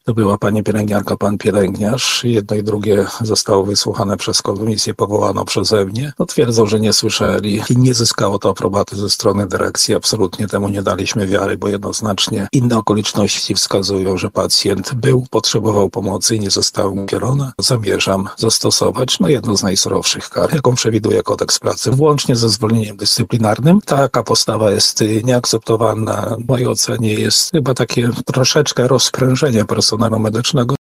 To była pani pielęgniarka, pan pielęgniarz. Jedno i drugie zostało wysłuchane przez komisję powołaną przeze mnie. No, twierdzą, że nie słyszeli i nie zyskało to aprobaty ze strony dyrekcji. Absolutnie temu nie daliśmy wiary, bo jednoznacznie inne okoliczności wskazują, że pacjent potrzebował pomocy i nie została mu udzielona. Zamierzam zastosować jedną z najsurowszych kar, jaką przewiduje kodeks pracy, włącznie ze zwolnieniem dyscyplinarnym. Taka postawa jest nieakceptowalna. W mojej ocenie jest chyba takie troszeczkę rozprężenie personelu medycznego.